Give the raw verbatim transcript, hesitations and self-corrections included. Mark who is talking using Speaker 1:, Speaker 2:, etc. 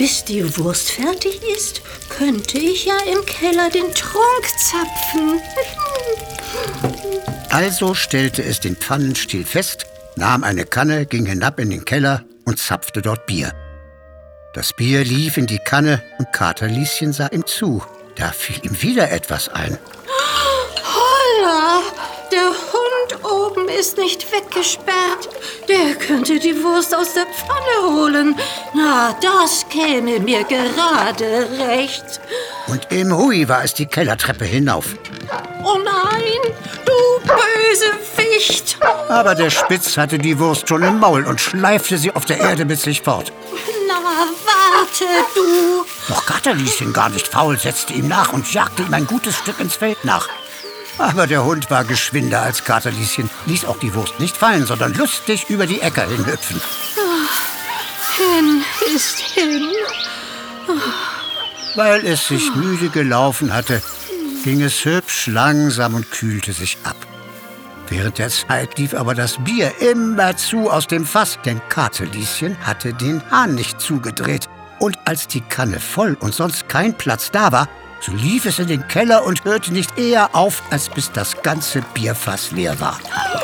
Speaker 1: Bis die Wurst fertig ist, könnte ich ja im Keller den Trunk zapfen.
Speaker 2: Also stellte es den Pfannenstiel fest, nahm eine Kanne, ging hinab in den Keller und zapfte dort Bier. Das Bier lief in die Kanne und Katerlieschen sah ihm zu. Da fiel ihm wieder etwas ein.
Speaker 1: Holla, der Hund oben ist nicht weggesperrt. Der könnte die Wurst aus der Pfanne holen. Na, das käme mir gerade recht.
Speaker 2: Und im Hui war es die Kellertreppe hinauf.
Speaker 1: Oh nein, du böse Wicht!
Speaker 2: Aber der Spitz hatte die Wurst schon im Maul und schleifte sie auf der Erde mit sich fort.
Speaker 1: Na, warte, du!
Speaker 2: Doch Katerlieschen, gar nicht faul, setzte ihm nach und jagte ihm ein gutes Stück ins Feld nach. Aber der Hund war geschwinder als Katerlieschen, ließ auch die Wurst nicht fallen, sondern lustig über die Äcker hinhüpfen.
Speaker 1: Hin ist hin.
Speaker 2: Weil es sich müde gelaufen hatte, ging es hübsch langsam und kühlte sich ab. Während der Zeit lief aber das Bier immerzu aus dem Fass, denn Katerlieschen hatte den Hahn nicht zugedreht. Und als die Kanne voll und sonst kein Platz da war, so lief es in den Keller und hörte nicht eher auf, als bis das ganze Bierfass leer war.